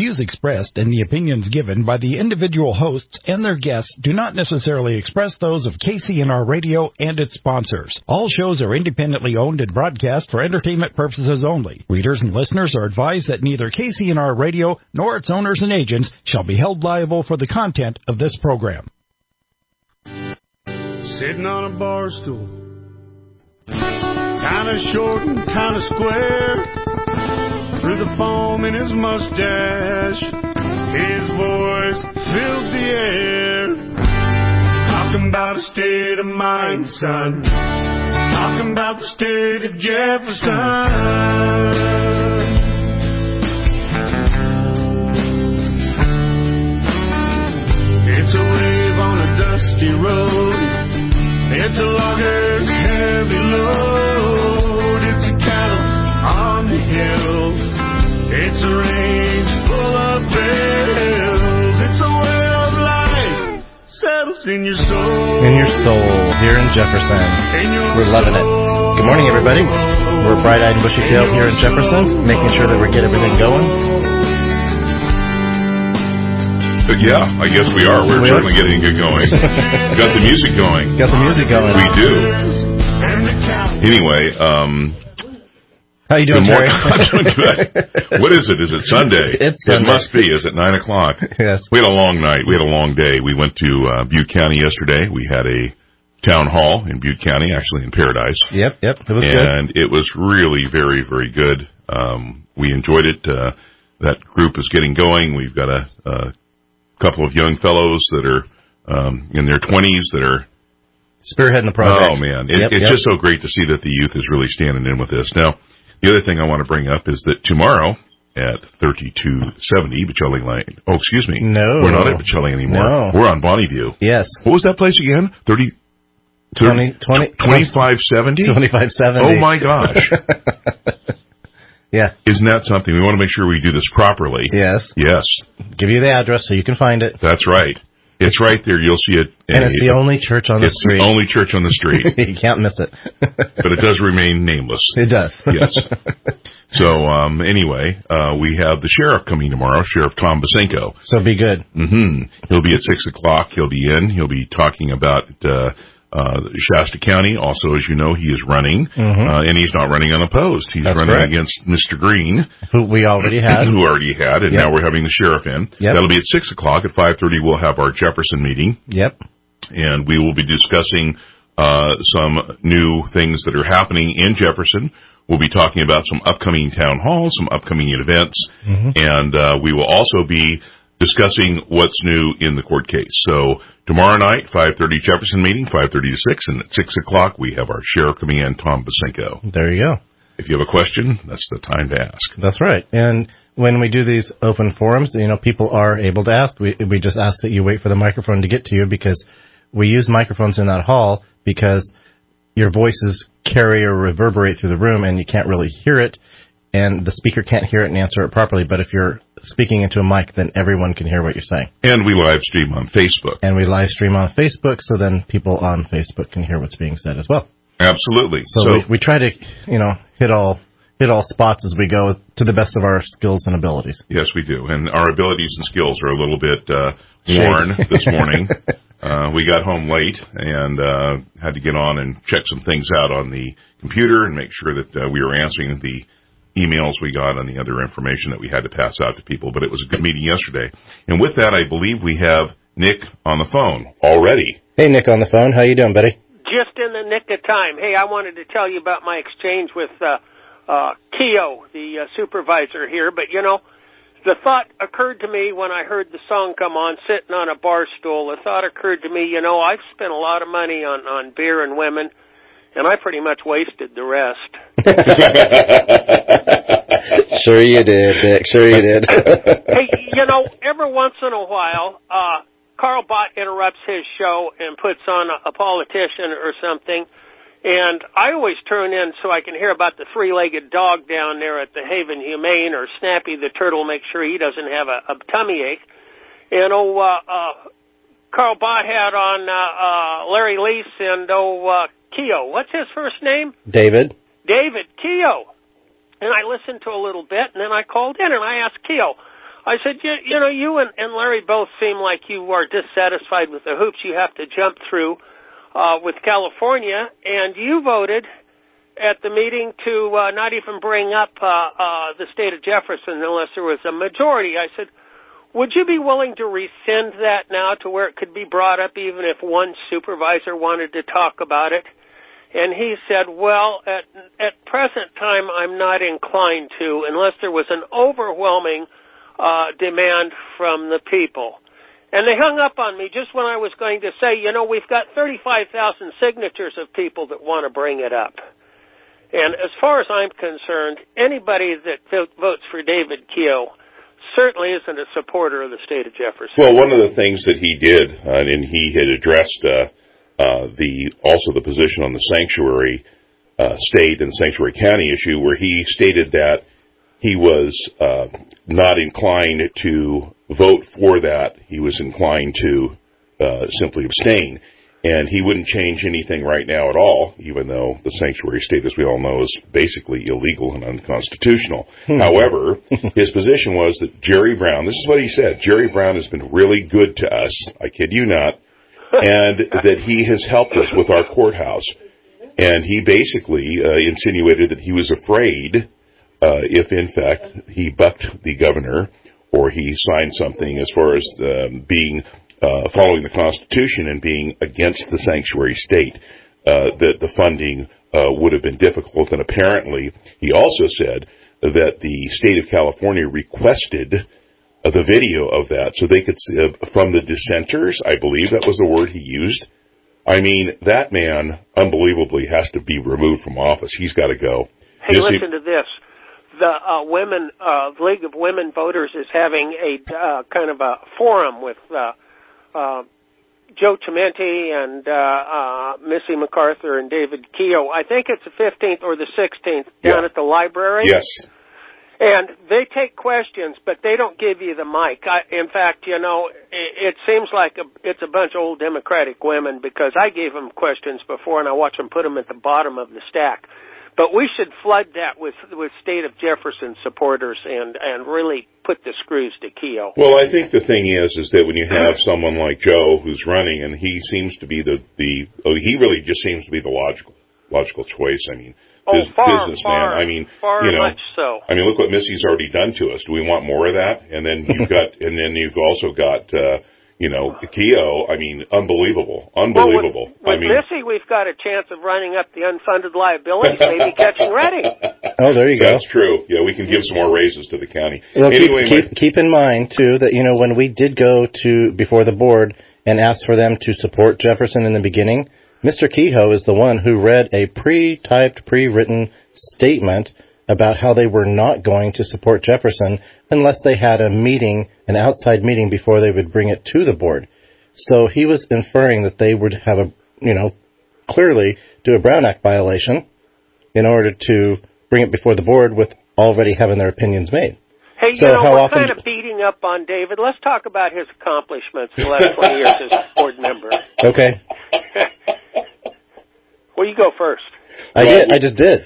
views expressed and the opinions given by the individual hosts and their guests do not necessarily express those of KCNR Radio and its sponsors. All shows are independently owned and broadcast for entertainment purposes only. Readers and listeners are advised that neither KCNR Radio nor its owners and agents shall be held liable for the content of this program. Sitting on a bar stool, kinda short and kinda square, through the foam in his mustache, his voice fills the air. Talking about a state of mind, son. Talking about the state of Jefferson. It's a wave on a dusty road. It's a logger's heavy load. It's a cattle on the hill. It's a range full of bills. It's a way of life settles in your soul. In your soul, here in Jefferson. We're loving it. Good morning, everybody. We're bright-eyed and bushy-tailed here in Jefferson, making sure that we get everything going. Yeah, I guess we are. We're certainly getting it going. Got the music going. Got the music going. We do. Anyway, how you doing, Terry? I'm doing good. What is it? Is it Sunday? It's Sunday. It must be. Is it 9 o'clock? Yes. We had a long night. We had a long day. We went to Butte County yesterday. We had a town hall in Butte County, actually in Paradise. Yep. It was good. And it was really very, very good. We enjoyed it. That group is getting going. We've got a couple of young fellows that are in their 20s that are spearheading the project. Oh, man. It's just so great to see that the youth is really standing in with this. Now, the other thing I want to bring up is that tomorrow at 3270 Bocelli Lane. Oh, excuse me. No. We're not at Bocelli anymore. No. We're on Bonneview. Yes. What was that place again? 2570? 2570. Oh, my gosh. Yeah. Isn't that something? We want to make sure we do this properly. Yes. Yes. Give you the address so you can find it. That's right. It's right there. You'll see it. And it's the only church on the street. It's the only church on the street. You can't miss it. But it does remain nameless. It does. Yes. So, anyway, we have the sheriff coming tomorrow, Sheriff Tom Basenko. So be good. Mm-hmm. He'll be at 6 o'clock. He'll be in. He'll be talking about Shasta County. Also, as you know, he is running, and he's not running unopposed. He's running against Mr. Green, who we already had, and now we're having the sheriff in. Yep. That'll be at 6 o'clock. At 5:30, we'll have our Jefferson meeting. Yep, and we will be discussing some new things that are happening in Jefferson. We'll be talking about some upcoming town halls, some upcoming events, and we will also be discussing what's new in the court case. So tomorrow night, 5:30 Jefferson meeting, 5:30 to 6, and at 6 o'clock we have our sheriff coming in, Tom Basenko. There you go. If you have a question, that's the time to ask. That's right. And when we do these open forums, people are able to ask. We just ask that you wait for the microphone to get to you, because we use microphones in that hall because your voices carry or reverberate through the room and you can't really hear it, and the speaker can't hear it and answer it properly. But if you're speaking into a mic, then everyone can hear what you're saying. And we live stream on Facebook. So then people on Facebook can hear what's being said as well. Absolutely. So we try to, hit all spots as we go to the best of our skills and abilities. Yes, we do. And our abilities and skills are a little bit worn this morning. We got home late and had to get on and check some things out on the computer and make sure that we were answering the emails we got and the other information that we had to pass out to people. But it was a good meeting yesterday. And with that, I believe we have Nick on the phone already. Hey, Nick on the phone. How you doing, buddy? Just in the nick of time. Hey, I wanted to tell you about my exchange with Keo, the supervisor here. But, the thought occurred to me when I heard the song come on, sitting on a bar stool. The thought occurred to me, I've spent a lot of money on beer and women, and I pretty much wasted the rest. Sure you did, Dick. Sure you did. Hey, every once in a while, Carl Bott interrupts his show and puts on a politician or something, and I always turn in so I can hear about the three-legged dog down there at the Haven Humane, or Snappy the turtle, make sure he doesn't have a tummy ache. And Carl Bott had on Larry Lease and Keo. What's his first name? David Keo. And I listened to a little bit, and then I called in and I asked Keo, I said, you know, you and Larry both seem like you are dissatisfied with the hoops you have to jump through with California, and you voted at the meeting to not even bring up the state of Jefferson unless there was a majority. I said, would you be willing to rescind that now to where it could be brought up even if one supervisor wanted to talk about it? And he said, well, at present time, I'm not inclined to unless there was an overwhelming demand from the people. And they hung up on me just when I was going to say, you know, we've got 35,000 signatures of people that want to bring it up. And as far as I'm concerned, anybody that votes for David Keough certainly isn't a supporter of the state of Jefferson. Well, one of the things that he did, and he had addressed also the position on the sanctuary state and sanctuary county issue, where he stated that he was not inclined to vote for that. He was inclined to simply abstain. And he wouldn't change anything right now at all, even though the sanctuary state, as we all know, is basically illegal and unconstitutional. However, his position was that Jerry Brown, this is what he said, Jerry Brown has been really good to us, I kid you not, and that he has helped us with our courthouse. And he basically insinuated that he was afraid if, in fact, he bucked the governor or he signed something as far as being following the Constitution and being against the sanctuary state, that the funding would have been difficult. And apparently, he also said that the state of California requested the video of that so they could see, from the dissenters, I believe that was the word he used. I mean, that man, unbelievably, has to be removed from office. He's got to go. Hey, listen to this. The League of Women Voters is having a kind of a forum with Joe Chimenti and Missy MacArthur and David Keough. I think it's the 15th or the 16th down at the library. Yes. And they take questions, but they don't give you the mic. In fact, you know, it seems like it's a bunch of old Democratic women because I gave them questions before and I watched them put them at the bottom of the stack. But we should flood that with state of Jefferson supporters and really put the screws to Keough. Well, I think the thing is that when you have someone like Joe who's running, and he seems to be he really just seems to be the logical choice. I mean, businessman. I mean, you know, much so. I mean, look what Missy's already done to us. Do we want more of that? And then you've also got. You know, Keough, I mean, unbelievable. Well, with Missy, we've got a chance of running up the unfunded liabilities, maybe catching Redding. Oh, there you go. That's true. Yeah, we can give some more raises to the county. Well, keep in mind, too, that, you know, when we did go before the board and asked for them to support Jefferson in the beginning, Mr. Kehoe is the one who read a pre-written statement about how they were not going to support Jefferson unless they had an outside meeting before they would bring it to the board. So he was inferring that they would have clearly do a Brown Act violation in order to bring it before the board with already having their opinions made. Hey, we're kind of beating up on David. Let's talk about his accomplishments the last 20 years as a board member. Okay. Well, you go first. I just did.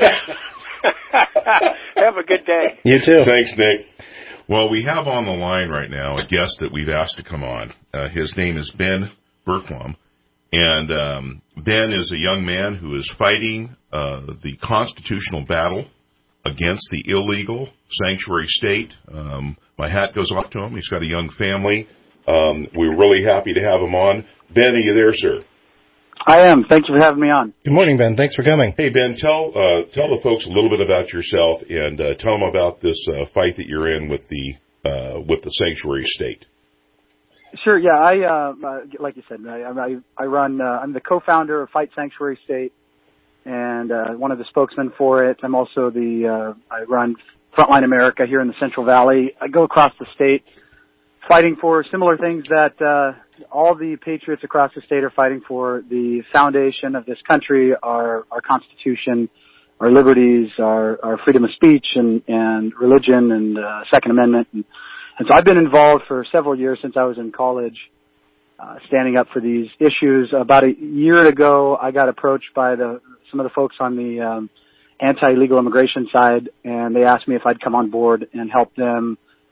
Have a good day. You too. Thanks, Nick. Well, we have on the line right now a guest that we've asked to come on. His name is Ben Bergquam. And Ben is a young man who is fighting the constitutional battle against the illegal sanctuary state. My hat goes off to him. He's got a young family. We're really happy to have him on. Ben, are you there, sir? I am. Thank you for having me on. Good morning, Ben. Thanks for coming. Hey, Ben, tell the folks a little bit about yourself and tell them about this fight that you're in with the sanctuary state. Sure. Yeah. I like you said, I run. I'm the co-founder of Fight Sanctuary State and one of the spokesmen for it. I'm also I run Frontline America here in the Central Valley. I go across the state fighting for similar things that all the patriots across the state are fighting for: the foundation of this country, our Constitution, our liberties, our freedom of speech and religion and Second Amendment. And so I've been involved for several years since I was in college, standing up for these issues. About a year ago, I got approached by some of the folks on the anti-illegal immigration side, and they asked me if I'd come on board and help them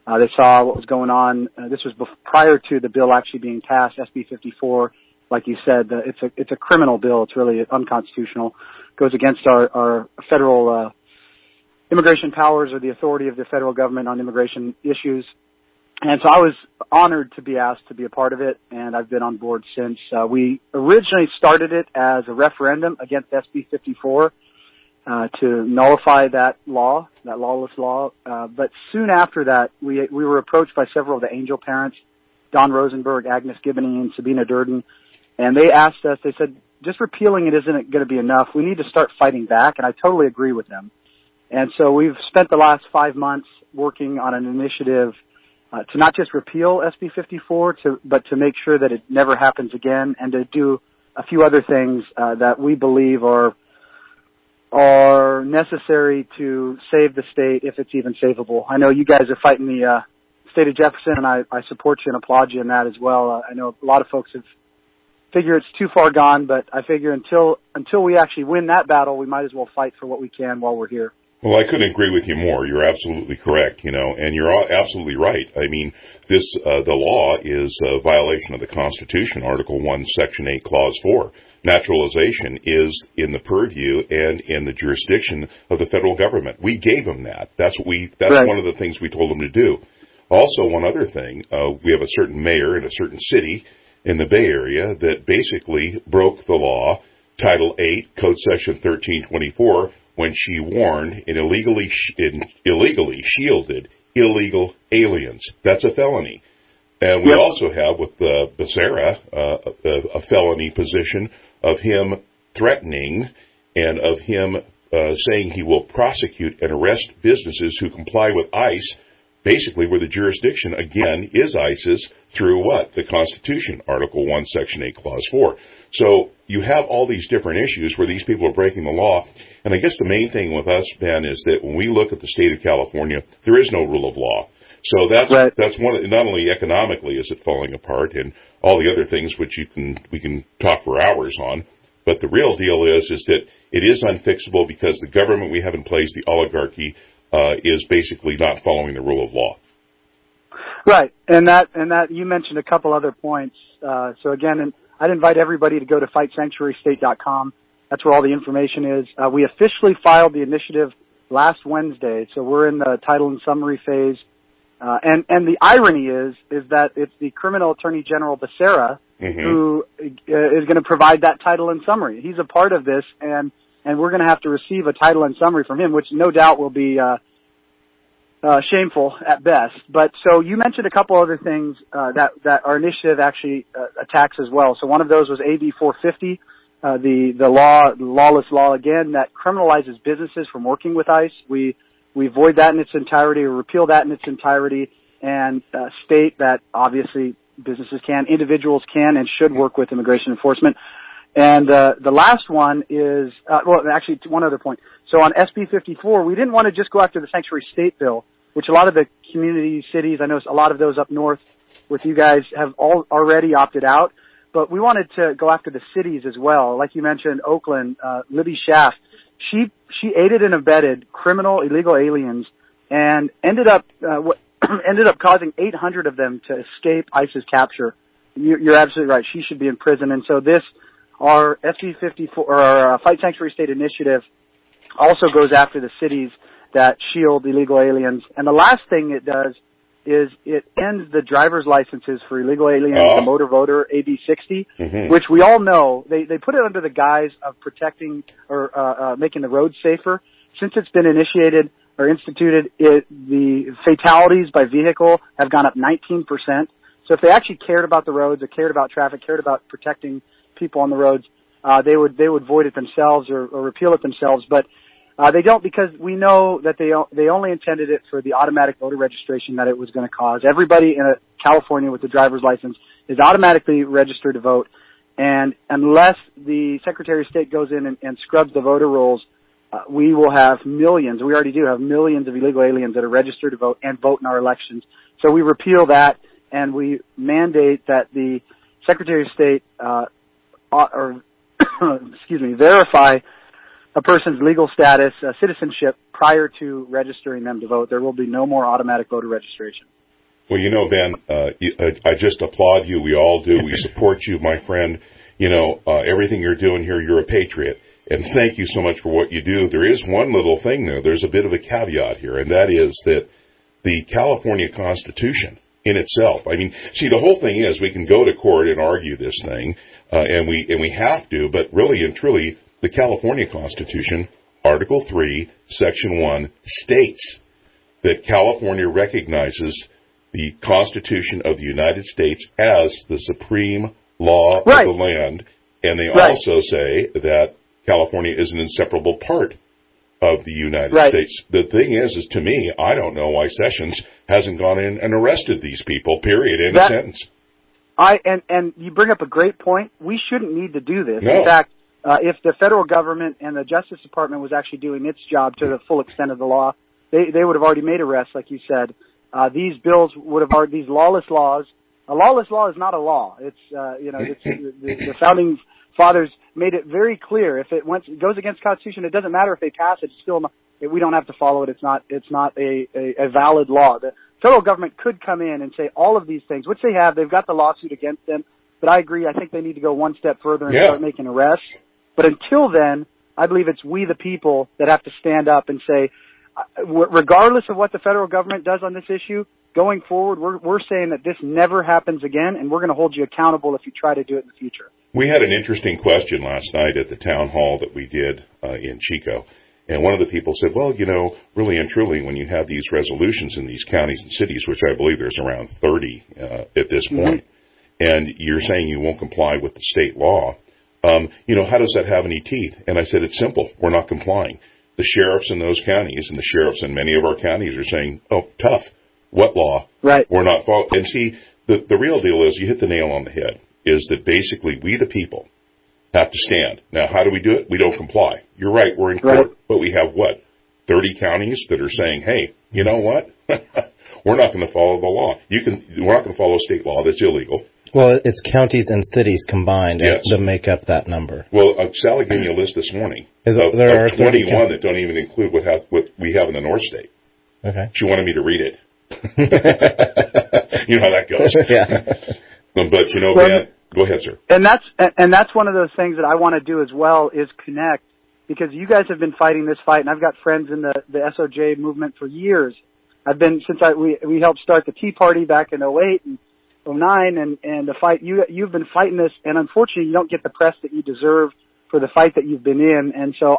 They saw what was going on. This was prior to the bill actually being passed, SB 54. Like you said, it's a criminal bill. It's really unconstitutional. Goes against our federal immigration powers or the authority of the federal government on immigration issues. And so I was honored to be asked to be a part of it, and I've been on board since. We originally started it as a referendum against SB 54 to nullify that law, that lawless law. But soon after that, we were approached by several of the Angel parents, Don Rosenberg, Agnes Gibney, and Sabina Durden, and they asked us, they said, just repealing it isn't going to be enough. We need to start fighting back, and I totally agree with them. And so we've spent the last 5 months working on an initiative to not just repeal SB 54, but to make sure that it never happens again, and to do a few other things that we believe are necessary to save the state, if it's even savable. I know you guys are fighting the state of Jefferson, and I support you and applaud you in that as well. I know a lot of folks have figured it's too far gone, but I figure until we actually win that battle, we might as well fight for what we can while we're here. Well, I couldn't agree with you more. You're absolutely correct, and you're absolutely right. I mean, the law is a violation of the Constitution, Article 1, Section 8, Clause 4. Naturalization is in the purview and in the jurisdiction of the federal government. We gave them that. That's right. One of the things we told them to do. Also, one other thing, we have a certain mayor in a certain city in the Bay Area that basically broke the law, Title 8, Code Section 1324, when she warned and illegally shielded illegal aliens. That's a felony. And we also have with Becerra a felony position of him threatening and of him saying he will prosecute and arrest businesses who comply with ICE, basically where the jurisdiction, again, is ICE's through what? The Constitution, Article 1, Section 8, Clause 4. So you have all these different issues where these people are breaking the law. And I guess the main thing with us, Ben, is that when we look at the state of California, there is no rule of law. So that's one. Not only economically is it falling apart, and all the other things which we can talk for hours on, but the real deal is that it is unfixable because the government we have in place, the oligarchy, is basically not following the rule of law. Right, and that you mentioned a couple other points. So again, I'd invite everybody to go to FightSanctuaryState.com. That's where all the information is. We officially filed the initiative last Wednesday, so we're in the title and summary phase. And the irony is that it's the Criminal Attorney General Becerra who is going to provide that title and summary. He's a part of this, and we're going to have to receive a title and summary from him, which no doubt will be shameful at best. But so you mentioned a couple other things that our initiative actually attacks as well. So one of those was AB 450, the lawless law again that criminalizes businesses from working with ICE. We void that in its entirety or repeal that in its entirety and state that obviously businesses can, individuals can and should work with immigration enforcement. And the last one is, actually one other point. So on SB 54, we didn't want to just go after the Sanctuary State bill, which a lot of the community cities, I know a lot of those up north with you guys have already opted out, but we wanted to go after the cities as well. Like you mentioned, Oakland, Libby Schaaf, she aided and abetted criminal illegal aliens and ended up causing 800 of them to escape ICE's capture. You're absolutely right. She should be in prison. And so our SB 54 or our Fight Sanctuary State initiative also goes after the cities that shield illegal aliens. And the last thing it does is it ends the driver's licenses for illegal aliens, the motor voter, AB 60, which we all know, they put it under the guise of protecting or making the roads safer. Since it's been initiated or instituted, the fatalities by vehicle have gone up 19%. So if they actually cared about the roads or cared about traffic, cared about protecting people on the roads, they would void it themselves or repeal it themselves. But they don't, because we know that they only intended it for the automatic voter registration that it was going to cause. Everybody in California with a driver's license is automatically registered to vote, and unless the Secretary of State goes in and scrubs the voter rolls, we will have millions. We already do have millions of illegal aliens that are registered to vote and vote in our elections. So we repeal that, and we mandate that the Secretary of State verify a person's legal status, citizenship, prior to registering them to vote. There will be no more automatic voter registration. Well, Ben, I just applaud you. We all do. We support you, my friend. Everything you're doing here, you're a patriot. And thank you so much for what you do. There is one little thing, though. There's a bit of a caveat here, and that is that the California Constitution in itself, the whole thing is we can go to court and argue this thing, and we have to, but really and truly, the California Constitution, Article 3, Section 1, states that California recognizes the Constitution of the United States as the supreme law of the land, and they also say that California is an inseparable part of the United States. The thing is to me, I don't know why Sessions hasn't gone in and arrested these people, period, end of sentence. And you bring up a great point. We shouldn't need to do this. No. In fact, if the federal government and the Justice Department was actually doing its job to the full extent of the law, they would have already made arrests, like you said. These bills would have already, these lawless laws. A lawless law is not a law. It's, the founding fathers made it very clear. If it goes against the Constitution, it doesn't matter if they pass it. It's still not, we don't have to follow it. It's not a valid law. The federal government could come in and say all of these things, which they have. They've got the lawsuit against them. But I agree. I think they need to go one step further and start making arrests. But until then, I believe it's we the people that have to stand up and say, regardless of what the federal government does on this issue, going forward, we're saying that this never happens again, and we're going to hold you accountable if you try to do it in the future. We had an interesting question last night at the town hall that we did in Chico, and one of the people said, well, really and truly, when you have these resolutions in these counties and cities, which I believe there's around 30 at this point, and you're saying you won't comply with the state law, how does that have any teeth? And I said, it's simple. We're not complying. The sheriffs in those counties and the sheriffs in many of our counties are saying, oh, tough. What law? Right. We're not following. And see, the real deal is, you hit the nail on the head, is that basically we the people have to stand. Now, how do we do it? We don't comply. You're right, we're in court, but we have 30 counties that are saying, hey, you know what? We're not going to follow the law. We're not going to follow state law. That's illegal. Well, it's counties and cities combined to make up that number. Well, Sally gave me a list this morning of 21 that don't even include what we have in the North State. Okay. She wanted me to read it. You know how that goes. Yeah. But man, go ahead, sir. And that's one of those things that I want to do as well, is connect, because you guys have been fighting this fight, and I've got friends in the SOJ movement for years. I've been we helped start the Tea Party back in 08 and 09, and the fight you've been fighting this, and unfortunately you don't get the press that you deserve for the fight that you've been in. And so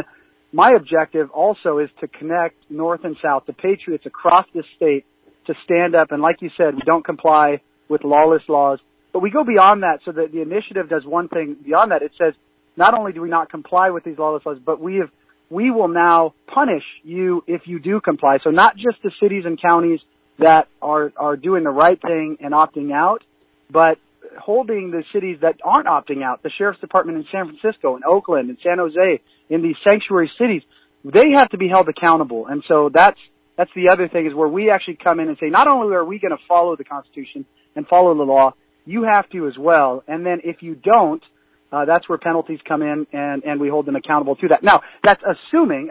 my objective also is to connect North and South, the patriots across this state, to stand up. And like you said, we don't comply with lawless laws, but we go beyond that, so that the initiative does one thing beyond that. It says, not only do we not comply with these lawless laws, but we will now punish you if you do comply. So not just the cities and counties that are doing the right thing and opting out, but holding the cities that aren't opting out, the Sheriff's Department in San Francisco and Oakland and San Jose, in these sanctuary cities, they have to be held accountable. And so that's the other thing, is where we actually come in and say, not only are we going to follow the Constitution and follow the law, you have to as well. And then if you don't, that's where penalties come in, and we hold them accountable to that. Now, that's assuming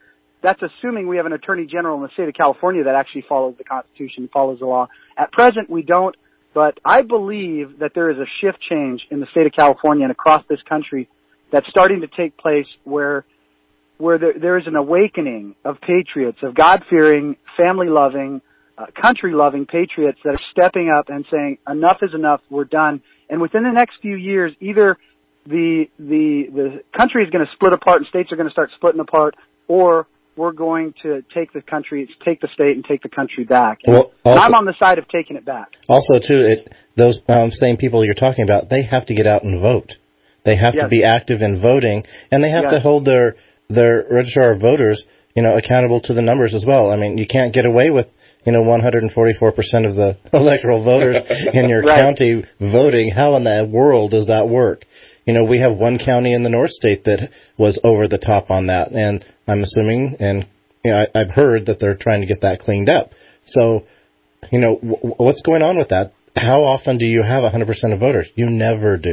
we have an Attorney General in the state of California that actually follows the Constitution, follows the law. At present, we don't, but I believe that there is a shift change in the state of California and across this country that's starting to take place, where there is an awakening of patriots, of God-fearing, family-loving, country-loving patriots that are stepping up and saying, enough is enough, we're done. And within the next few years, either the country is going to split apart and states are going to start splitting apart, or we're going to take the state and take the country back. And I'm on the side of taking it back. Also, too, those same people you're talking about, they have to get out and vote. They have to be active in voting, and they have to hold their registrar of voters, accountable to the numbers as well. I mean, you can't get away with, 144% of the electoral voters in your county voting. How in the world does that work? We have one county in the North State that was over the top on that, and I'm assuming, and I've heard that they're trying to get that cleaned up. So, what's going on with that? How often do you have 100% of voters? You never do.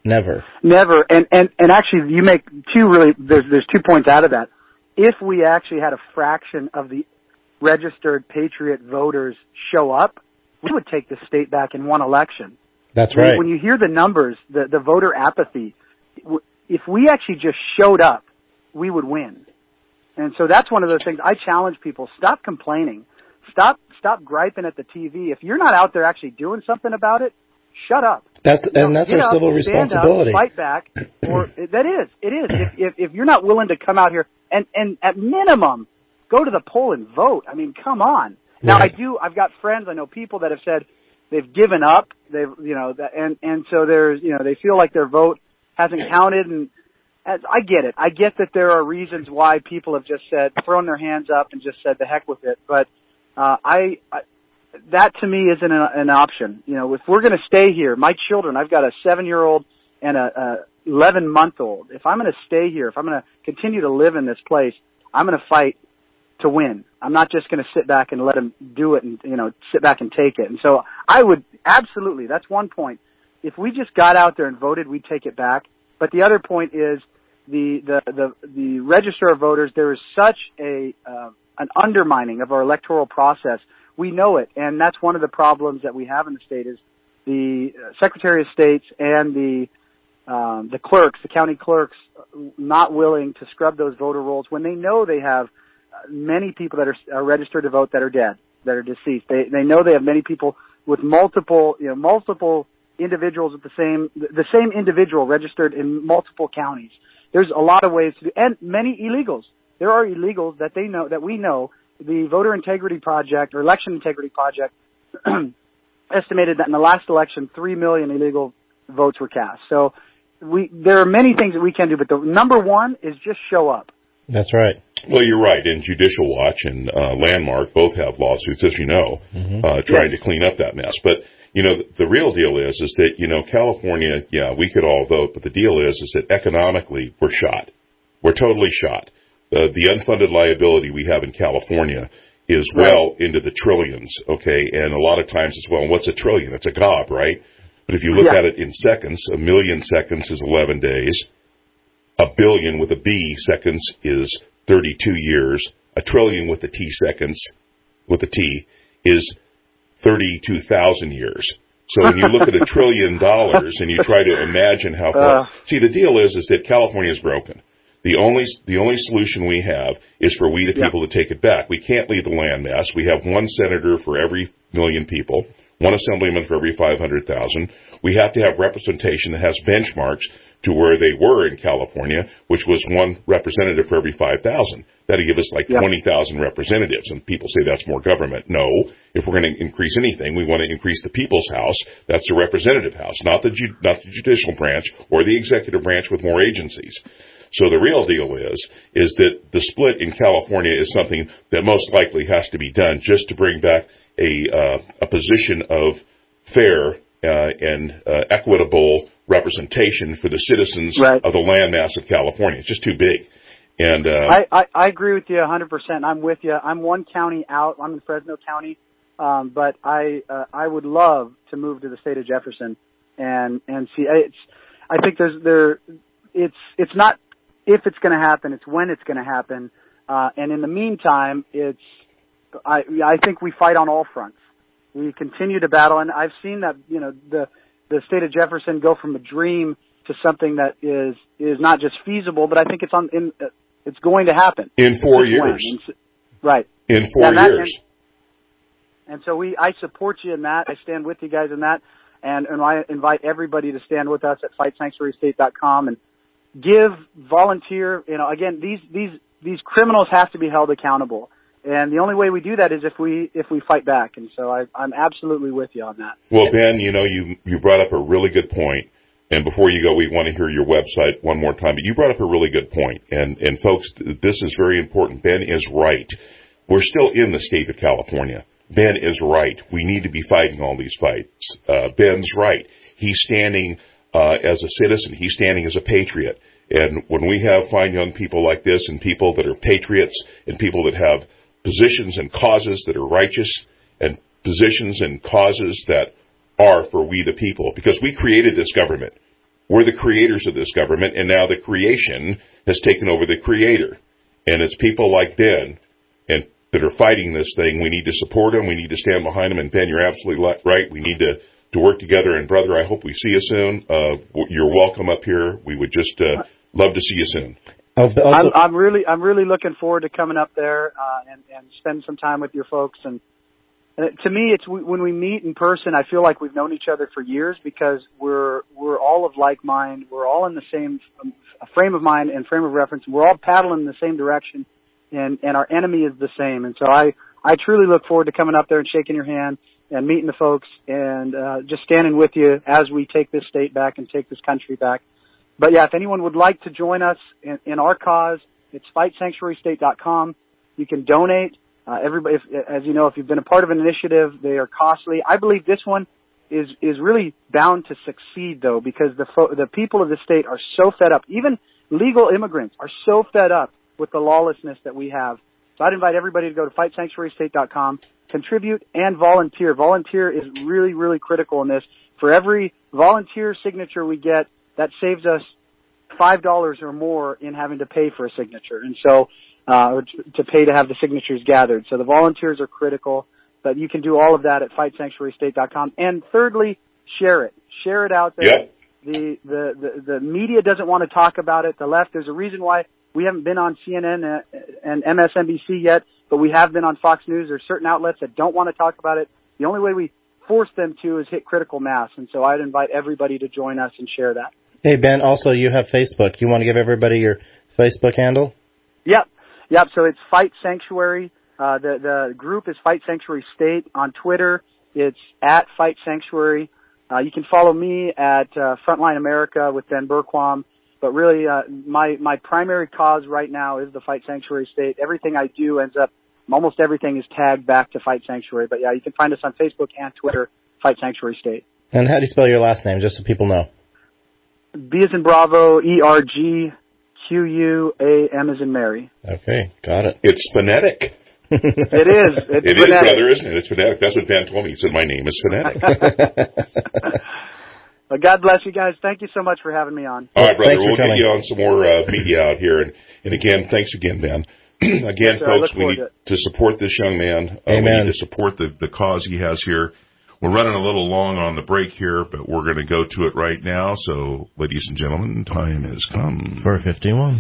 Never. And actually, you make there's 2 points out of that. If we actually had a fraction of the registered Patriot voters show up, we would take the state back in one election. That's right. When you hear the numbers, the voter apathy, if we actually just showed up, we would win. And so that's one of the things I challenge people. Stop complaining. Stop griping at the TV. If you're not out there actually doing something about it, shut up. That's our civil responsibility. Up, fight back. Or it is. If you're not willing to come out here and at minimum go to the poll and vote. I mean, come on. Now Right. I've got friends, I know people that have said they've given up. And so they feel like their vote hasn't counted, and I get it. I get that there are reasons why people have just thrown their hands up and just said the heck with it. But that to me isn't an option. If we're going to stay here, my children, I've got a 7-year-old and a 11-month-old. If I'm going to stay here, if I'm going to continue to live in this place, I'm going to fight to win. I'm not just going to sit back and let them do it and, sit back and take it. And so I would absolutely, that's one point. If we just got out there and voted, we'd take it back. But the other point is the register of voters. There is such an undermining of our electoral process. We know it. And that's one of the problems that we have in the state is the Secretary of States and the clerks, the county clerks, not willing to scrub those voter rolls when they know they have many people that are registered to vote that are dead, that are deceased. They know they have many people with multiple individuals with the same individual registered in multiple counties. There's a lot of ways to do, and many illegals. There are illegals that we know. The Voter Integrity Project or Election Integrity Project estimated that in the last election, 3 million illegal votes were cast. So there are many things that we can do, but the number one is just show up. That's right. Well, you're right. And Judicial Watch and Landmark both have lawsuits, as you know, trying to clean up that mess. But, the real deal is that, California, we could all vote, but the deal is that economically we're shot. We're totally shot. The unfunded liability we have in California is well into the trillions, okay? And a lot of times it's, what's a trillion? It's a gob, right? But if you look at it in seconds, 1 million seconds is 11 days. 1 billion with a B seconds is 32 years. 1 trillion with the T seconds, with the T, is 32,000 years. So when you look at $1 trillion and you try to imagine how far... See, the deal is that California is broken. The only solution we have is for we the people to take it back. We can't leave the landmass. We have one senator for every million people, one assemblyman for every 500,000. We have to have representation that has benchmarks to where they were in California, which was one representative for every 5,000. That'd give us 20,000 representatives, and people say that's more government. No, if we're going to increase anything, we want to increase the people's house. That's the representative house, not the judicial branch or the executive branch with more agencies. So the real deal is that the split in California is something that most likely has to be done just to bring back a position of fair and equitable representation for the citizens of the landmass of California. It's just too big. And I agree with you 100%. I'm with you. I'm one county out. I'm in Fresno County, but I would love to move to the state of Jefferson and see. I think it's not if it's going to happen. It's when it's going to happen. And in the meantime, I think we fight on all fronts. We continue to battle, and I've seen that the state of Jefferson go from a dream to something that is not just feasible, but I think it's going to happen in 4 years. Right. In 4 years. And so I support you in that. I stand with you guys in that, and I invite everybody to stand with us at FightSanctuaryState.com and volunteer. Again, these criminals have to be held accountable. And the only way we do that is if we fight back. And so I'm absolutely with you on that. Well, Ben, you brought up a really good point. And before you go, we want to hear your website one more time. But you brought up a really good point. And folks, this is very important. Ben is right. We're still in the state of California. Ben is right. We need to be fighting all these fights. Ben's right. He's standing as a citizen. He's standing as a patriot. And when we have fine young people like this and people that are patriots and people that have positions and causes that are righteous and positions and causes that are for we the people, because we created this government. we're the creators of this government, and now the creation has taken over the creator. And it's people like Ben and that are fighting this thing. We need to support them. We need to stand behind them. And Ben, you're absolutely right. We need to work together. And brother, I hope we see you soon. You're welcome up here. We would just love to see you soon. I'm really looking forward to coming up there and spend some time with your folks. And to me, it's when we meet in person, I feel like we've known each other for years because we're all of like mind. We're all in the same frame of mind and frame of reference. We're all paddling in the same direction, and our enemy is the same. And so I truly look forward to coming up there and shaking your hand and meeting the folks and just standing with you as we take this state back and take this country back. But yeah, if anyone would like to join us in our cause, it's fightsanctuarystate.com. You can donate. Everybody, as you know, if you've been a part of an initiative, they are costly. I believe this one is really bound to succeed, though, because the people of the state are so fed up. Even legal immigrants are so fed up with the lawlessness that we have. So I'd invite everybody to go to fightsanctuarystate.com, contribute, and volunteer. Volunteer is really, really critical in this. For every volunteer signature we get, that saves us $5 or more in having to pay for a signature. And so to pay to have the signatures gathered. So the volunteers are critical, but you can do all of that at fightsanctuarystate.com. And thirdly, share it. Share it out there. Yep. The media doesn't want to talk about it. The left, there's a reason why we haven't been on CNN and MSNBC yet, but we have been on Fox News. There's certain outlets that don't want to talk about it. The only way we force them to is hit critical mass. And so I'd invite everybody to join us and share that. Hey, Ben, also you have Facebook. You want to give everybody your Facebook handle? Yep, so it's Fight Sanctuary. The group is Fight Sanctuary State. On Twitter, it's at Fight Sanctuary. You can follow me at Frontline America with Ben Berquam. But really, my primary cause right now is the Fight Sanctuary State. Everything I do almost everything is tagged back to Fight Sanctuary. But yeah, you can find us on Facebook and Twitter, Fight Sanctuary State. And how do you spell your last name, just so people know? B as in Bravo, ERGQUAM as in Mary. Okay, got it. It's phonetic. It is. It is, brother, isn't it? It's phonetic. That's what Ben told me. He said, my name is phonetic. Well, God bless you guys. Thank you so much for having me on. All right, brother. We'll get you on some more media out here. And again, thanks again, Ben. Again, folks, we need to support this young man. We need to support the cause he has here. We're running a little long on the break here, but we're going to go to it right now. So, ladies and gentlemen, time has come. 4:51.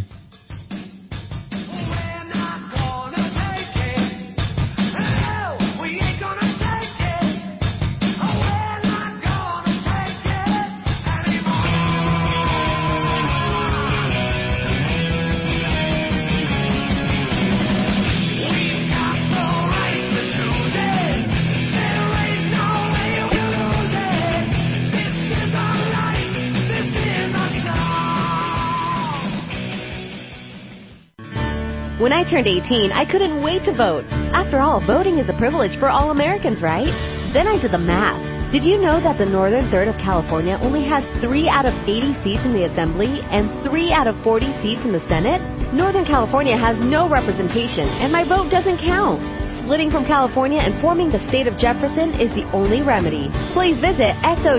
When I turned 18, I couldn't wait to vote. After all, voting is a privilege for all Americans, right? Then I did the math. Did you know that the northern third of California only has 3 out of 80 seats in the Assembly and 3 out of 40 seats in the Senate? Northern California has no representation, and my vote doesn't count. Splitting from California and forming the state of Jefferson is the only remedy. Please visit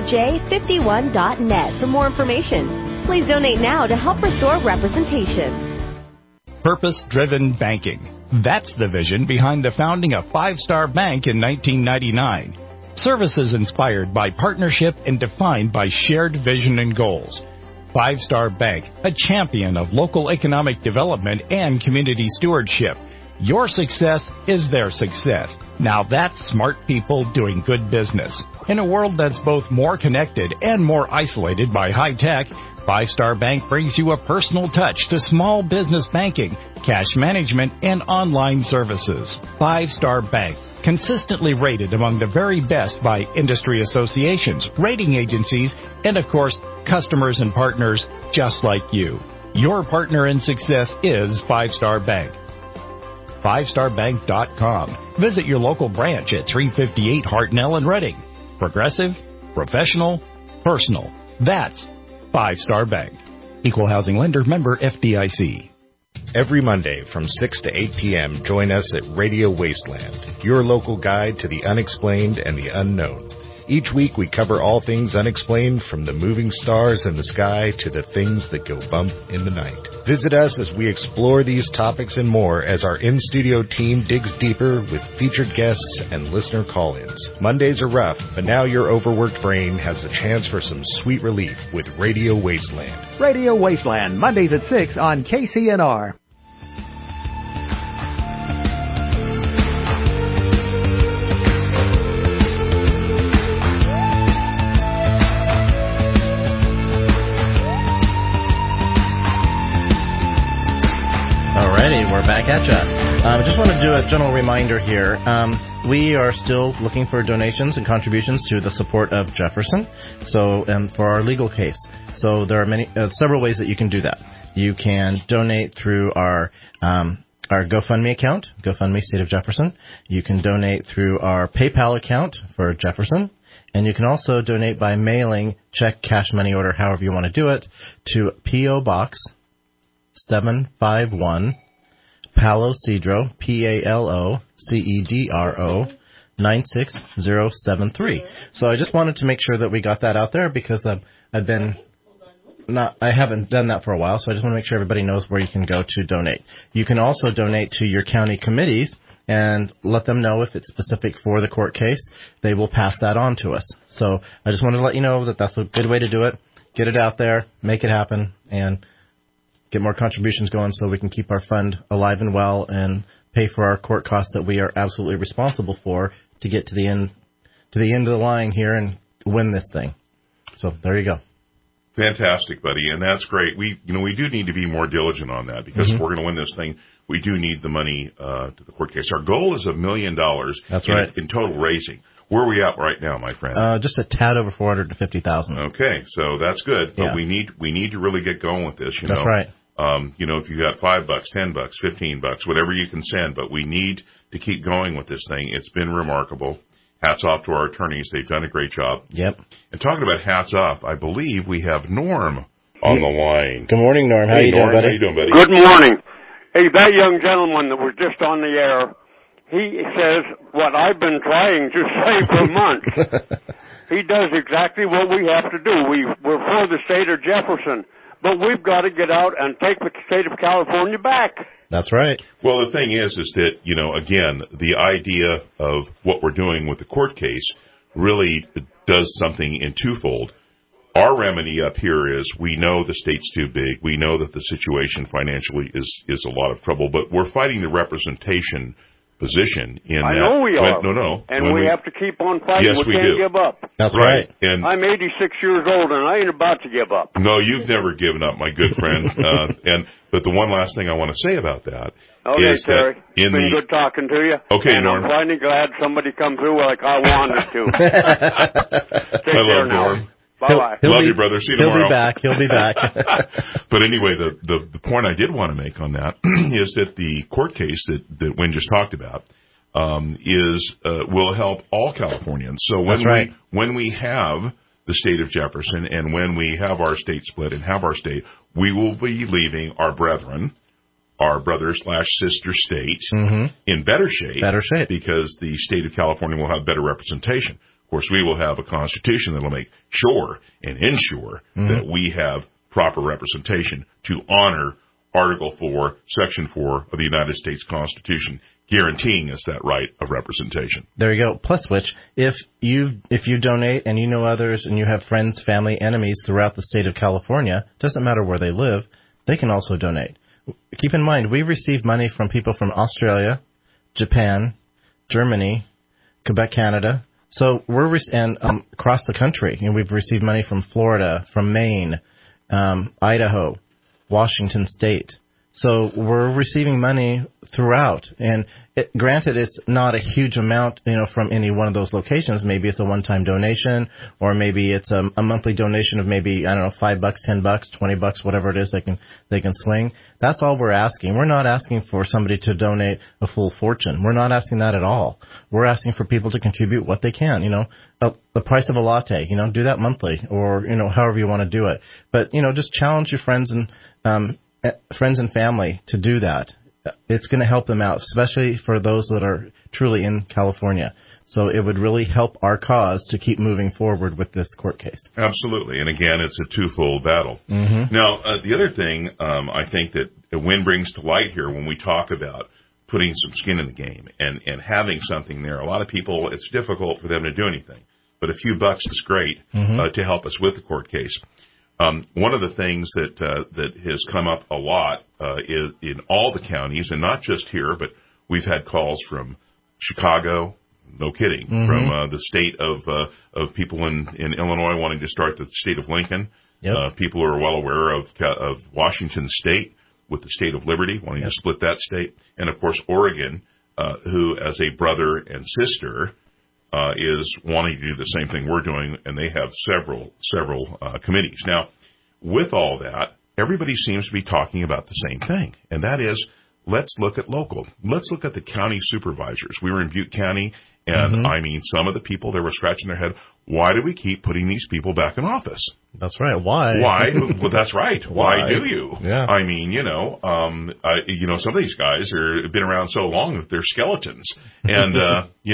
SOJ51.net for more information. Please donate now to help restore representation. Purpose-driven banking. That's the vision behind the founding of Five Star Bank in 1999. Services inspired by partnership and defined by shared vision and goals. Five Star Bank, a champion of local economic development and community stewardship. Your success is their success. Now that's smart people doing good business. In a world that's both more connected and more isolated by high tech, Five Star Bank brings you a personal touch to small business banking, cash management, and online services. Five Star Bank, consistently rated among the very best by industry associations, rating agencies, and of course, customers and partners just like you. Your partner in success is Five Star Bank. FiveStarBank.com. Visit your local branch at 358 Hartnell in Reading. Progressive, professional, personal. That's Five Star Bank. Equal housing lender, member FDIC. Every Monday from 6 to 8 p.m., join us at Radio Wasteland, your local guide to the unexplained and the unknown. Each week we cover all things unexplained, from the moving stars in the sky to the things that go bump in the night. Visit us as we explore these topics and more as our in-studio team digs deeper with featured guests and listener call-ins. Mondays are rough, but now your overworked brain has a chance for some sweet relief with Radio Wasteland. Radio Wasteland, Mondays at 6 on KCNR. Alrighty, we're back at ya. Just want to do a general reminder here. We are still looking for donations and contributions to the support of Jefferson. So, for our legal case. So there are several ways that you can do that. You can donate through our GoFundMe account, GoFundMe State of Jefferson. You can donate through our PayPal account for Jefferson. And you can also donate by mailing, check, cash, money order, however you want to do it, to P.O. Box 751, Palo Cedro, Palo Cedro, 96073. So I just wanted to make sure that we got that out there, because I haven't done that for a while, so I just want to make sure everybody knows where you can go to donate. You can also donate to your county committees and let them know if it's specific for the court case. They will pass that on to us. So I just wanted to let you know that that's a good way to do it. Get it out there, make it happen, and get more contributions going so we can keep our fund alive and well and pay for our court costs that we are absolutely responsible for to get to the end of the line here and win this thing. So there you go. Fantastic, buddy, and that's great. We do need to be more diligent on that, because if we're going to win this thing, we do need the money to the court case. Our goal is $1 million. That's right. In total raising. Where are we at right now, my friend? Just a tad over 450,000. Okay, so that's good. But yeah. we need to really get going with this. That's right. If you got $5, $10, $15, whatever you can send, but we need to keep going with this thing. It's been remarkable. Hats off to our attorneys. They've done a great job. Yep. And talking about hats off, I believe we have Norm on the line. Good morning, Norm. How you doing, buddy? How you doing, buddy? Good morning. Hey, that young gentleman that was just on the air, he says what I've been trying to say for months. He does exactly what we have to do. We're for the state of Jefferson, but we've got to get out and take the state of California back. That's right. Well, the thing is that, again, the idea of what we're doing with the court case really does something in twofold. Our remedy up here is we know the state's too big. We know that the situation financially is a lot of trouble, but we're fighting the representation position in I know we are. No. And we have to keep on fighting. Yes, we do. can't give up. That's right. And I'm 86 years old, and I ain't about to give up. No, you've never given up, my good friend. But the one last thing I want to say about that is Terry, that it's been good talking to you. Okay, and Norm. I'm finally glad somebody come through like I wanted to. Take care now. Norm. Bye-bye. Love you, brother. See you tomorrow. He'll be back. But anyway, the point I did want to make on that is that the court case that Wynn just talked about will help all Californians. So when we have the state of Jefferson and when we have our state split and have our state, we will be leaving our brethren, our brother/sister state, in better shape. Better shape. Because the state of California will have better representation. Of course, we will have a constitution that will make sure and ensure that we have proper representation to honor Article 4, Section 4 of the United States Constitution, guaranteeing us that right of representation. There you go. Plus which, if you donate and you know others and you have friends, family, enemies throughout the state of California, doesn't matter where they live, they can also donate. Keep in mind, we've received money from people from Australia, Japan, Germany, Quebec, Canada. So we're across the country, and we've received money from Florida, from Maine, Idaho, Washington State. So we're receiving money throughout. And granted, it's not a huge amount, from any one of those locations. Maybe it's a one-time donation, or maybe it's a monthly donation of maybe, I don't know, $5, $10, $20, whatever it is they can swing. That's all we're asking. We're not asking for somebody to donate a full fortune. We're not asking that at all. We're asking for people to contribute what they can. The price of a latte. Do that monthly, or however you want to do it. But just challenge your friends and family to do that. it's going to help them out, especially for those that are truly in California. So it would really help our cause to keep moving forward with this court case. Absolutely. And again, it's a twofold battle. Mm-hmm. Now, the other thing I think that Wynn brings to light here when we talk about putting some skin in the game and having something there, a lot of people, it's difficult for them to do anything. But a few bucks is great to help us with the court case. One of the things that has come up a lot is in all the counties, and not just here, but we've had calls from Chicago, no kidding, from the state of people in Illinois wanting to start the state of Lincoln. Yep. People who are well aware of Washington State with the state of Liberty, wanting to split that state. And, of course, Oregon, who as a brother and sister is wanting to do the same thing we're doing, and they have several committees. Now, with all that, everybody seems to be talking about the same thing, and that is, let's look at local. Let's look at the county supervisors. We were in Butte County, and I mean, some of the people, they were scratching their head, why do we keep putting these people back in office? That's right. Why? Why? Well, that's right. Why do you? Yeah. I mean, some of these guys have been around so long that they're skeletons, and they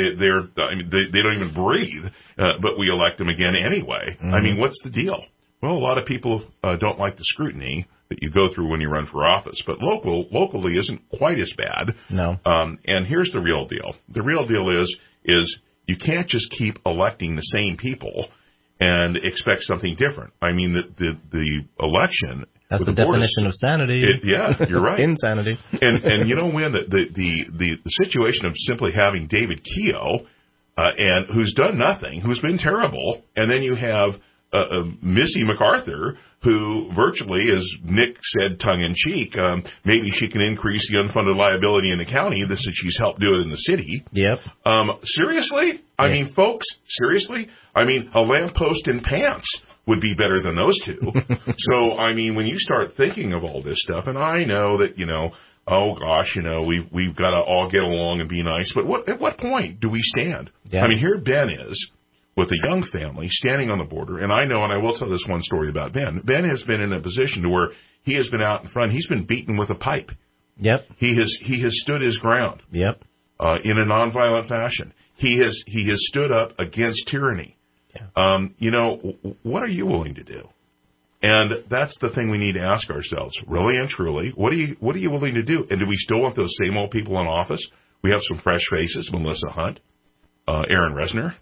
don't even breathe. But we elect them again anyway. I mean, what's the deal? Well, a lot of people don't like the scrutiny that you go through when you run for office, but locally isn't quite as bad. No. And here's the real deal. The real deal is you can't just keep electing the same people and expect something different. I mean, the election. That's the definition of sanity. Yeah, you're right. Insanity. And you know, when the situation of simply having David Keogh, and who's done nothing, who's been terrible, and then you have Missy MacArthur, who virtually, as Nick said tongue-in-cheek, maybe she can increase the unfunded liability in the county. This is she's helped do it in the city. Yep. Seriously? I mean, folks, seriously? I mean, a lamppost in pants would be better than those two. So, I mean, when you start thinking of all this stuff, and I know that, oh gosh, we've got to all get along and be nice, but at what point do we stand? Yeah. I mean, here Ben is, with a young family standing on the border, and I know, and I will tell this one story about Ben. Ben has been in a position to where he has been out in front. He's been beaten with a pipe. Yep. He has stood his ground. Yep. In a nonviolent fashion. He has stood up against tyranny. Yeah. What are you willing to do? And that's the thing we need to ask ourselves, really and truly. What are you willing to do? And do we still want those same old people in office? We have some fresh faces: Melissa Hunt, Aaron Resner.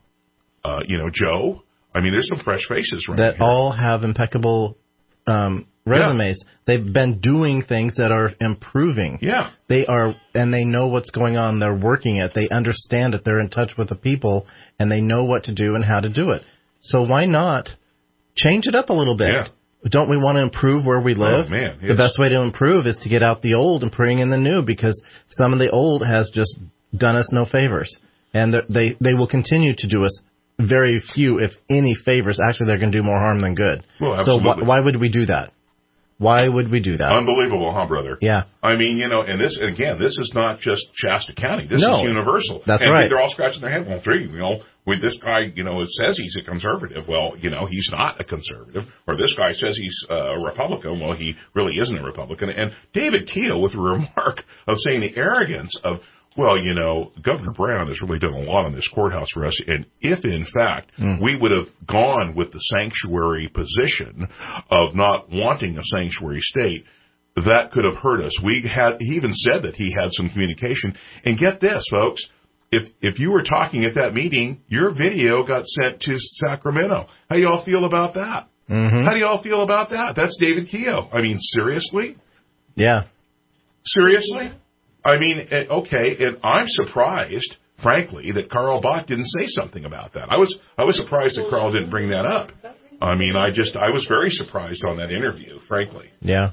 Joe. I mean, there's some fresh faces right that here. all have impeccable resumes. Yeah. They've been doing things that are improving. Yeah. They are, and they know what's going on. They're working it. They understand it. They're in touch with the people, and they know what to do and how to do it. So why not change it up a little bit? Yeah. Don't we want to improve where we live? Oh, man. The best way to improve is to get out the old and bring in the new, because some of the old has just done us no favors. And they will continue to do us very few, if any, favors. Actually, they're going to do more harm than good. Well, absolutely. So why would we do that? Why would we do that? Unbelievable, huh, brother? Yeah. I mean, and this is not just Shasta County. This is universal. That's and right. They're all scratching their head. Well, with this guy, it says he's a conservative. Well, he's not a conservative. Or this guy says he's a Republican. Well, he really isn't a Republican. And David Keogh, with a remark of saying the arrogance of, well, Governor Brown has really done a lot on this courthouse for us, and if, in fact, we would have gone with the sanctuary position of not wanting a sanctuary state, that could have hurt us. He even said that he had some communication. And get this, folks, if you were talking at that meeting, your video got sent to Sacramento. How do you all feel about that? Mm-hmm. How do you all feel about that? That's David Keogh. I mean, seriously? Yeah. Seriously? I mean, okay, and I'm surprised, frankly, that Carl Bott didn't say something about that. I was surprised that Carl didn't bring that up. I mean, I was very surprised on that interview, frankly. Yeah.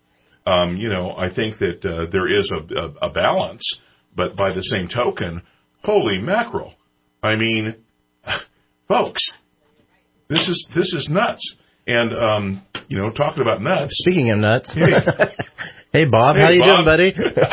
I think that there is a balance, but by the same token, holy mackerel. I mean, folks, this is nuts. And, talking about nuts. Speaking of nuts. Hey. Hey, Bob. How you doing, buddy?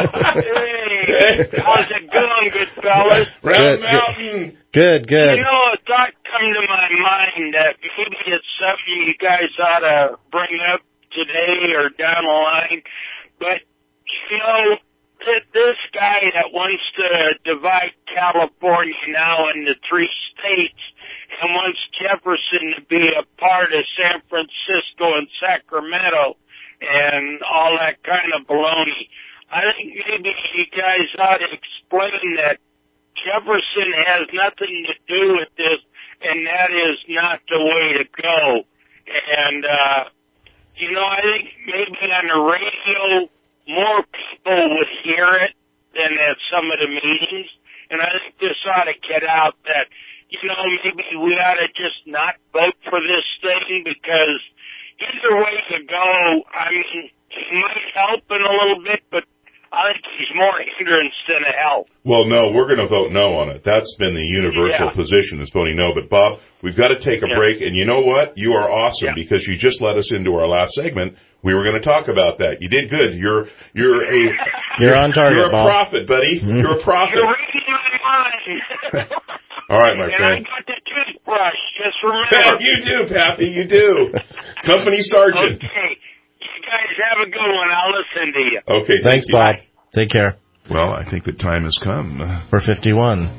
Hey, how's it going, good fellas? Round Mountain. Good. A thought come to my mind that maybe it's something you guys ought to bring up today or down the line. But You know, this guy that wants to divide California now into 3 states and wants Jefferson to be a part of San Francisco and Sacramento and all that kind of baloney. I think maybe you guys ought to explain that Jefferson has nothing to do with this, and that is not the way to go. And, you know, I think maybe on the radio, more people would hear it than at some of the meetings. And I think this ought to get out that, you know, maybe we ought to just not vote for this thing, because either way you go, I mean, he might help in a little bit, but I think he's more hindrance than a help. Well, no, we're going to vote no on it. That's been the universal position, is voting no. But, Bob, we've got to take a break. And you know what? You are awesome because you just led us into our last segment. We were going to talk about that. You did good. You're on target, You're a Bob. prophet, buddy. You're a prophet. You're reading my mind. All right, my and friend. I got the toothbrush. Just remember. You do, Pappy. You do. Company sergeant. Okay. You guys have a good one. I'll listen to you. Okay. Thanks, Bob. Take care. Well, I think the time has come. For 51.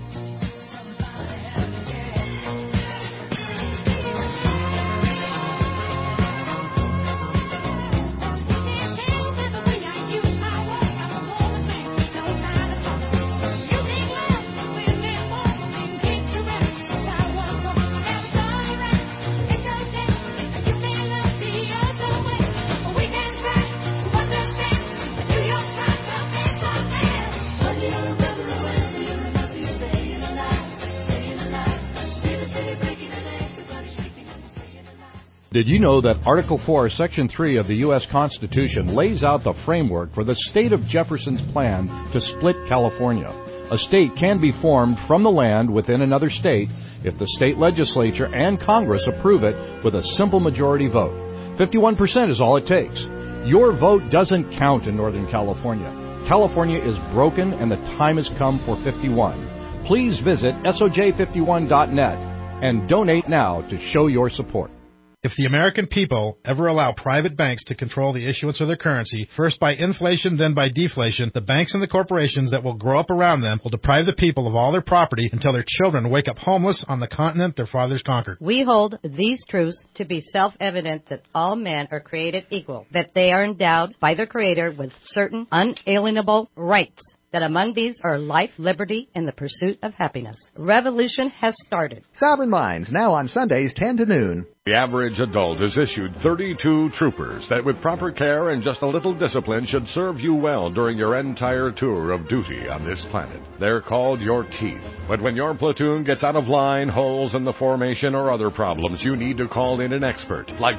Did you know that Article 4, Section 3 of the U.S. Constitution lays out the framework for the state of Jefferson's plan to split California? A state can be formed from the land within another state if the state legislature and Congress approve it with a simple majority vote. 51% is all it takes. Your vote doesn't count in Northern California. California is broken and the time has come for 51. Please visit SOJ51.net and donate now to show your support. If the American people ever allow private banks to control the issuance of their currency, first by inflation, then by deflation, the banks and the corporations that will grow up around them will deprive the people of all their property until their children wake up homeless on the continent their fathers conquered. We hold these truths to be self-evident that all men are created equal, that they are endowed by their Creator with certain unalienable rights, that among these are life, liberty, and the pursuit of happiness. Revolution has started. Sovereign Minds, now on Sundays 10 to noon. The average adult is issued 32 troopers that with proper care and just a little discipline should serve you well during your entire tour of duty on this planet. They're called your teeth. But when your platoon gets out of line, holes in the formation, or other problems, you need to call in an expert like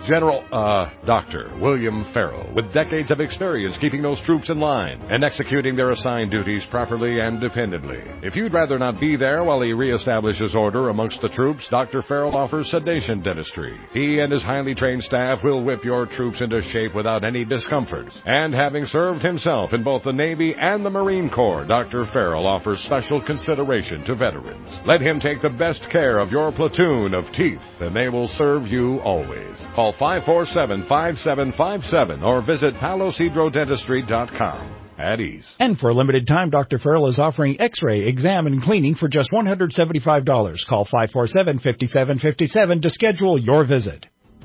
Dr. William Farrell, with decades of experience keeping those troops in line and executing their assigned duties properly and dependably. If you'd rather not be there while he reestablishes order amongst the troops, Dr. Farrell offers sedation dentistry. He and his highly trained staff will whip your troops into shape without any discomfort. And having served himself in both the Navy and the Marine Corps, Dr. Farrell offers special consideration to veterans. Let him take the best care of your platoon of teeth, and they will serve you always. Call 547-5757 or visit palosidrodentistry.com. At ease. And for a limited time, Dr. Farrell is offering X-ray, exam, and cleaning for just $175. Call 547-5757 to schedule your visit.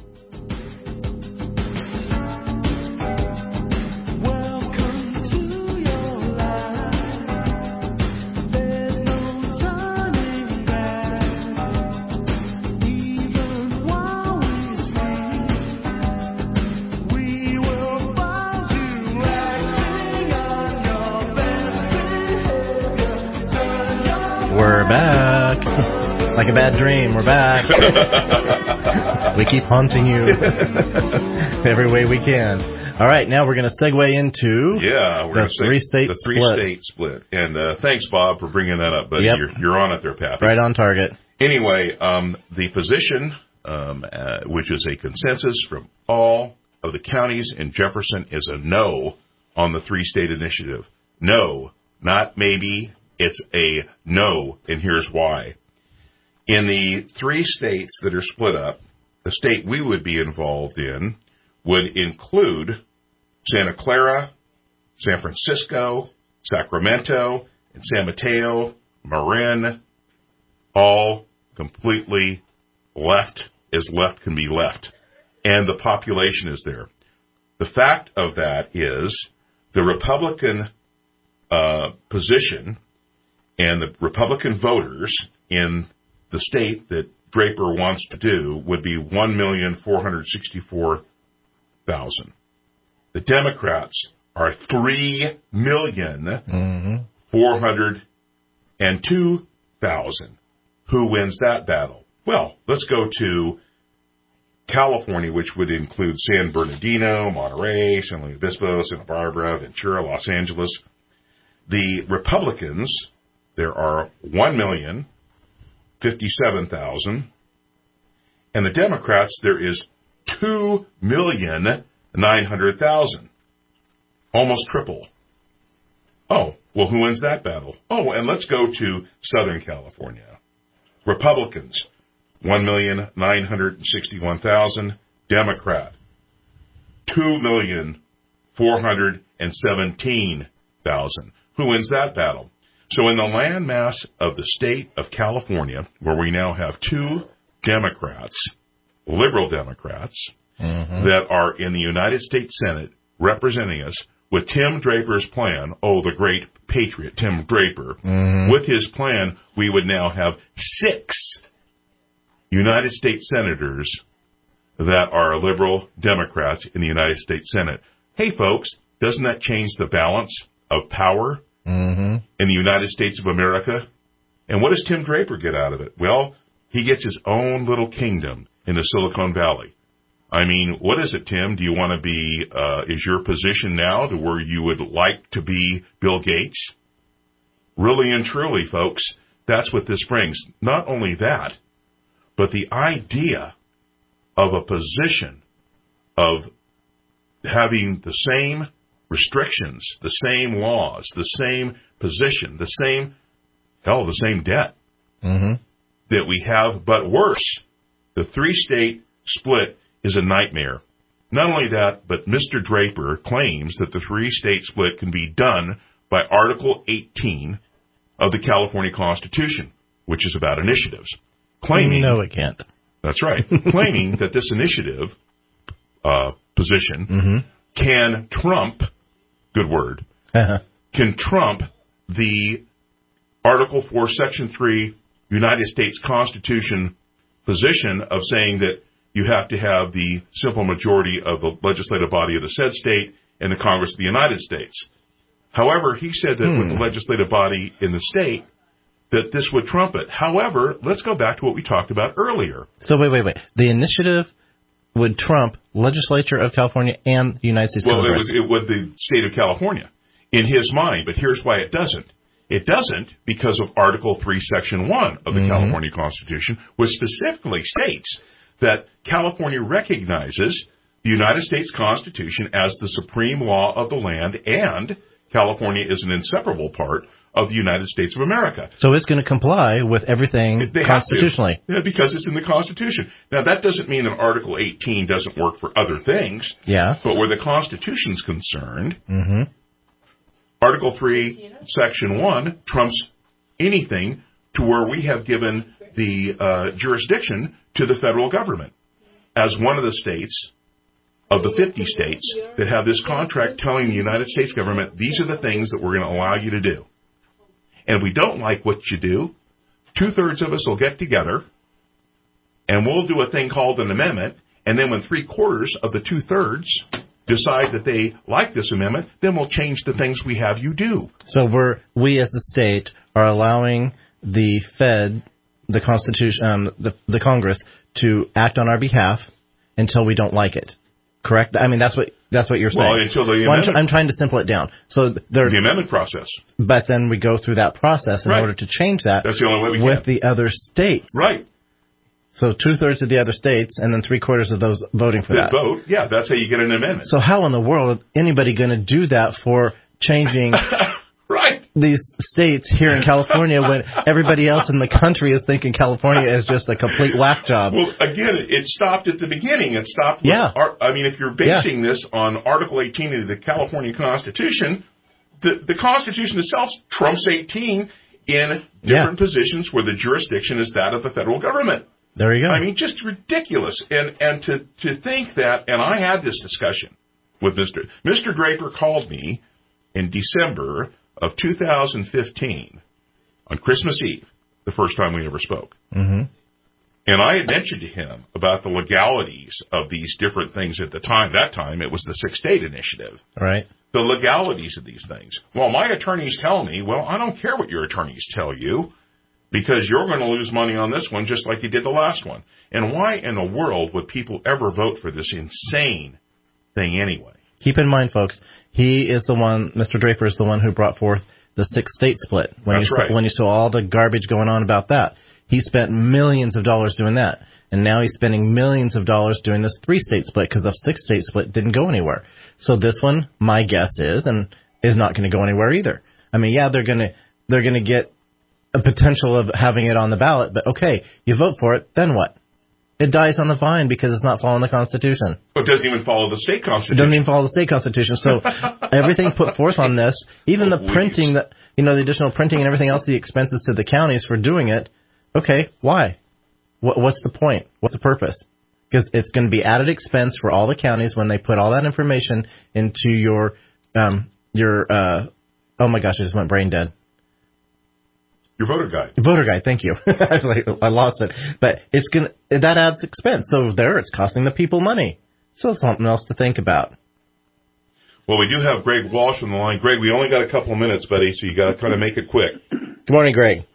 We're back. Like a bad dream, we're back. We keep haunting you every way we can. All right, now we're going to segue into the three-state split. And thanks, Bob, for bringing that up, buddy. Yep. You're on it there, Pappy. Right on target. Anyway, the position, which is a consensus from all of the counties in Jefferson, is a no on the three-state initiative. No, not maybe. It's a no, and here's why. In the 3 states that are split up, the state we would be involved in would include Santa Clara, San Francisco, Sacramento, and San Mateo, Marin, all completely left as left can be left. And the population is there. The fact of that is the Republican position and the Republican voters in the state that Draper wants to do would be 1,464,000. The Democrats are 3,402,000. Who wins that battle? Well, let's go to California, which would include San Bernardino, Monterey, San Luis Obispo, Santa Barbara, Ventura, Los Angeles. The Republicans, there are 1,057,000. And the Democrats, there is 2,900,000. Almost triple. Oh, well, who wins that battle? Oh, and let's go to Southern California. Republicans, 1,961,000. Democrat, 2,417,000. Who wins that battle? So in the landmass of the state of California, where we now have two Democrats, liberal Democrats, that are in the United States Senate representing us, with Tim Draper's plan, the great patriot, Tim Draper, with his plan, we would now have 6 United States senators that are liberal Democrats in the United States Senate. Hey, folks, doesn't that change the balance of power in the United States of America? And what does Tim Draper get out of it? Well, he gets his own little kingdom in the Silicon Valley. I mean, what is it, Tim? Do you want to be, is your position now to where you would like to be Bill Gates? Really and truly, folks, that's what this brings. Not only that, but the idea of a position of having the same restrictions, the same laws, the same position, the same debt that we have, but worse. The 3-state split is a nightmare. Not only that, but Mr. Draper claims that the 3-state split can be done by Article 18 of the California Constitution, which is about initiatives. Claiming, no, it can't. That's right. Claiming that this initiative position can trump, good word, can trump the Article 4, Section 3 United States Constitution position of saying that you have to have the simple majority of the legislative body of the said state and the Congress of the United States. However, he said that with the legislative body in the state, that this would trump it. However, let's go back to what we talked about earlier. So wait. The initiative would trump legislature of California and the United States Congress. Well, it would the state of California in his mind, but here's why it doesn't. It doesn't because of Article 3, Section 1 of the California Constitution, which specifically states that California recognizes the United States Constitution as the supreme law of the land, and California is an inseparable part of the United States of America. So it's going to comply with everything constitutionally. Yeah, because it's in the Constitution. Now, that doesn't mean that Article 18 doesn't work for other things. Yeah. But where the Constitution's concerned, Article 3, Section 1 trumps anything to where we have given the jurisdiction to the federal government as one of the states of the 50 states that have this contract telling the United States government, these are the things that we're going to allow you to do. And if we don't like what you do, 2/3 of us will get together and we'll do a thing called an amendment. And then when 3/4 of the 2/3 decide that they like this amendment, then we'll change the things we have you do. So we as the state are allowing the Fed, the Constitution, the Congress to act on our behalf until we don't like it. Correct? I mean, that's what you're saying. Well, until the amendment. I'm trying to simple it down. So the amendment process. But then we go through that process in order to change that. That's the only way we with the other states. Right. So 2/3 of the other states, and then 3/4 of those voting for that. Vote, yeah, that's how you get an amendment. So how in the world is anybody going to do that for changing? Right. these states here in California when everybody else in the country is thinking California is just a complete whack job. Well, again, it stopped at the beginning. It stopped with if you're basing this on Article 18 of the California Constitution, the Constitution itself trumps 18 in different positions where the jurisdiction is that of the federal government. There you go. I mean, just ridiculous. And to think that, and I had this discussion with Mr. Draper called me in December of 2015 on Christmas Eve, the first time we ever spoke. Mm-hmm. And I had mentioned to him about the legalities of these different things at the time. That time, it was the Six-State Initiative. Right. The legalities of these things. Well, my attorneys tell me, well, I don't care what your attorneys tell you, because you're going to lose money on this one just like you did the last one. And why in the world would people ever vote for this insane thing anyway? Keep in mind, folks, he is the one, Mr. Draper is the one who brought forth the six-state split. When you saw all the garbage going on about that. He spent millions of dollars doing that. And now he's spending millions of dollars doing this three-state split because the six-state split didn't go anywhere. So this one, my guess is not going to go anywhere either. I mean, yeah, they're going to get a potential of having it on the ballot, but okay, you vote for it, then what? It dies on the vine because it's not following the Constitution. It doesn't even follow the state Constitution. It doesn't even follow the state Constitution. So everything put forth on this, even the printing, the additional printing and everything else, the expenses to the counties for doing it, okay, why? What's the point? What's the purpose? Because it's going to be added expense for all the counties when they put all that information into your oh my gosh, I just went brain dead. Your voter guide. Voter guide, thank you. I lost it. But that adds expense. So it's costing the people money. So it's something else to think about. Well, we do have Greg Walsh on the line. Greg, we only got a couple of minutes, buddy, so you got to try to make it quick. Good morning, Greg.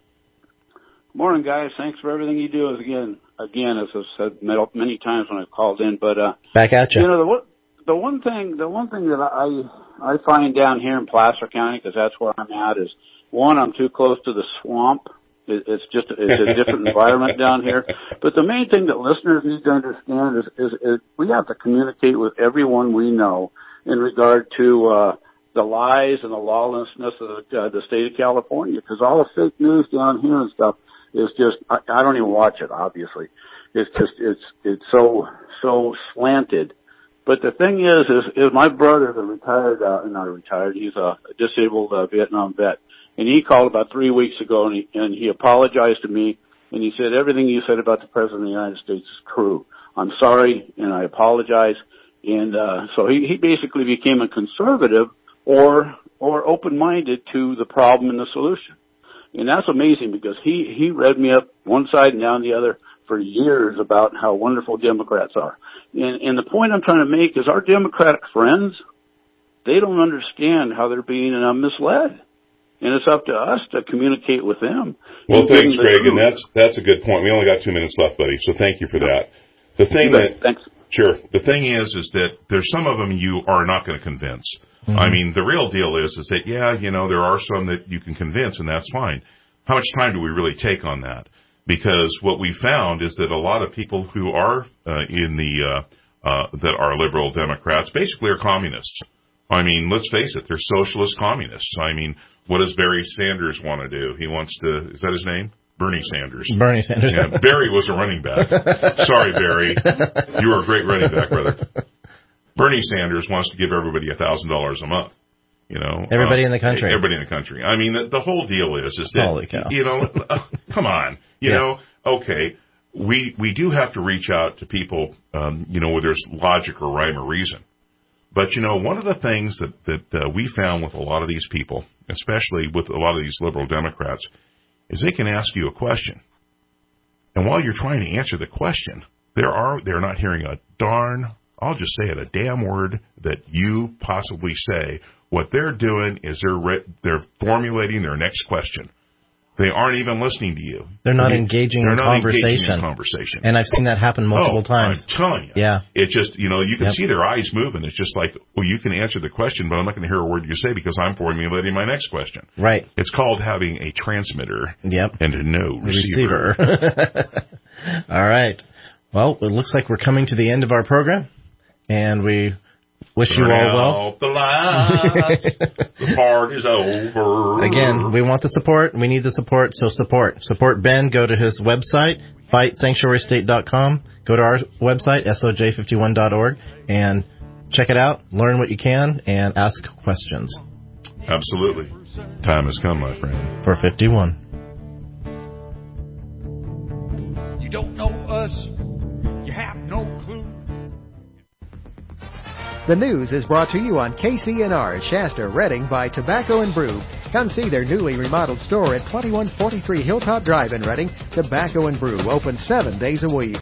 Morning, guys. Thanks for everything you do. Again, as I've said many times when I've called in, but back at you. The one thing that I find down here in Placer County, because that's where I'm at, is one, I'm too close to the swamp. It's a different environment down here. But the main thing that listeners need to understand is we have to communicate with everyone we know in regard to the lies and the lawlessness of the state of California, because all the fake news down here and stuff is just, I don't even watch it, obviously. It's just, it's so slanted. But the thing is my brother's not retired, he's a disabled Vietnam vet. And he called about 3 weeks ago and he apologized to me and he said, everything you said about the President of the United States is true. I'm sorry and I apologize. And, so he basically became a conservative or open-minded to the problem and the solution. And that's amazing because he read me up one side and down the other for years about how wonderful Democrats are. And the point I'm trying to make is our Democratic friends, they don't understand how they're being misled. And it's up to us to communicate with them. Well, thanks, Greg, and that's a good point. We only got 2 minutes left, buddy, so thank you for that. Thanks. Sure. The thing is that there's some of them you are not going to convince. Mm-hmm. I mean, the real deal is that, there are some that you can convince, and that's fine. How much time do we really take on that? Because what we found is that a lot of people who are that are liberal Democrats basically are communists. I mean, let's face it, they're socialist communists. I mean, what does Barry Sanders want to do? He wants to, is that his name? Bernie Sanders. Bernie Sanders. Yeah, Barry was a running back. Sorry, Barry. You were a great running back, brother. Bernie Sanders wants to give everybody $1,000 a month. Everybody in the country. Everybody in the country. I mean, the whole deal is that, holy cow. Come on. Okay, we do have to reach out to people, where there's logic or rhyme or reason. But, one of the things that we found with a lot of these people, especially with a lot of these liberal Democrats, is they can ask you a question. And while you're trying to answer the question, they're not hearing a darn, I'll just say it, a damn word that you possibly say. What they're doing is they're formulating their next question. They aren't even listening to you. They're not engaging in conversation. And I've seen that happen multiple times. I'm telling you. Yeah. It's just, you can see their eyes moving. It's just like, well, you can answer the question, but I'm not going to hear a word you say because I'm formulating my next question. Right. It's called having a transmitter and a no receiver. All right. Well, it looks like we're coming to the end of our program, and we Wish you all well. Out the lights. The part is over. Again, we want the support. We need the support, so support. Support Ben. Go to his website, fightsanctuarystate.com. Go to our website, soj51.org, and check it out. Learn what you can, and ask questions. Absolutely. Time has come, my friend. For 51. You don't know us. You have no clue. The news is brought to you on KCNR, Shasta, Redding by Tobacco and Brew. Come see their newly remodeled store at 2143 Hilltop Drive in Redding. Tobacco and Brew, open 7 days a week.